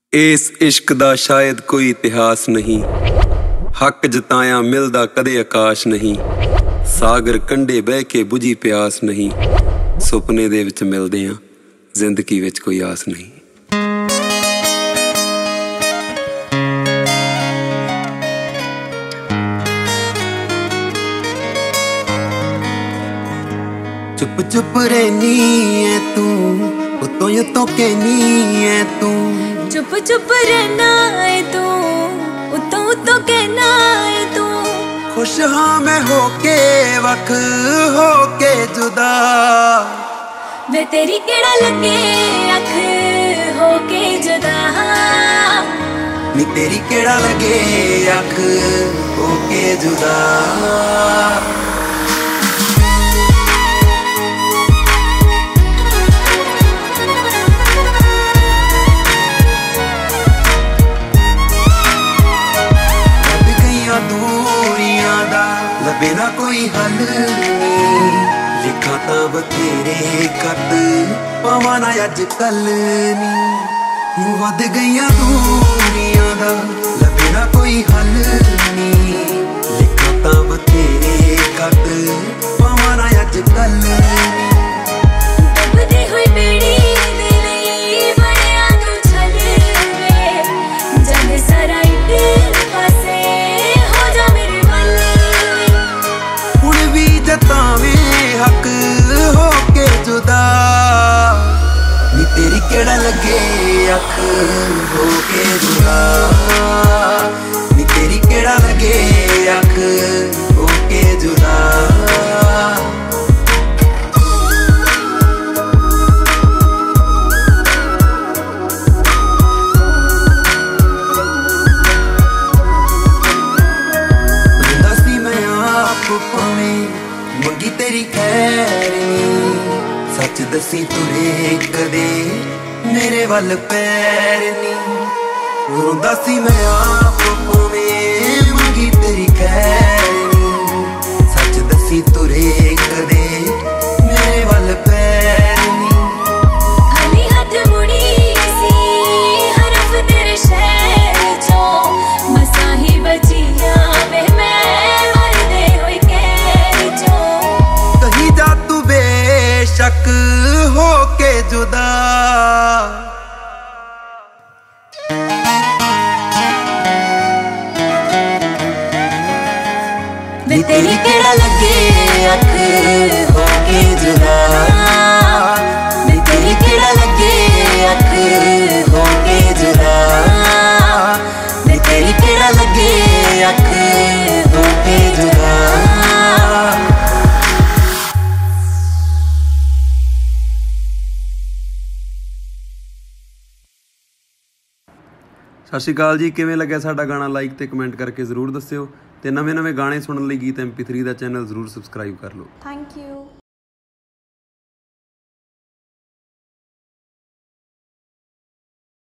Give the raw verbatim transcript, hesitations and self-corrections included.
इस इश्क दा शायद कोई इतिहास नहीं, हक जताया मिलदा कदे आकाश नहीं। सागर कंढे बह के बुझी प्यास नहीं, सुपने दे विच मिलदे आं जिंदगी विच कोई आस नहीं। चुप चुप रहनी है तू, उतों उतों कहनी है तू। चुप चुप रहना है तू, उतों उतों कहना है तू। खुश हाँ मैं होके वख होके जुदा, वे तेरी केड़ा लगे अख होके जुदा। नी तेरी केड़ा लगे अख होके जुदा। दूरियां दा लबे ना कोई हल नी, लिखा तां बथेरे खत पावां ना अज कल नी। वध गईयां दूरियां दा लबे ना कोई हल नी, लिखा तां बथेरे खत पावां ना अज कल नी। डुबदी हुई बेड़ी दे लई बणिया तू छल वे, जग सारा इक पासे जतावें हक होके जुदा। नी तेरी केड़ा लगे अख होके जुदा, नी तेरी केड़ा लगे अख होके जुदा। दसी मैं आप पवें मंगी तेरी खैर नी, सच दसी तुरे कदे मेरे वल पैर नी। रोंदा सी मैं आप पवें मंगी तेरी खैर नी, सच दसी तुरे कदे मेरे वल पैर नी। खाली हाथ मुड़ी सी हरफ तेरे शहर चो, मसा ही बचिया वे मैं शक होके जुदा। वे तेरी केड़ा लगे अख होके जुदा, वे तेरी केड़ा लगे अख होके जुदा, वे तेरी केड़ा लगे अख होके जुदा। सत श्री अकाल जी, किवें लग्या साडा गाना? लाइक ते कमेंट करके जरूर दस्सिओ ते नवे नवे गाने सुनने लई गीत एम पी थ्री दा चैनल जरूर सबसक्राइब कर लो। Thank you.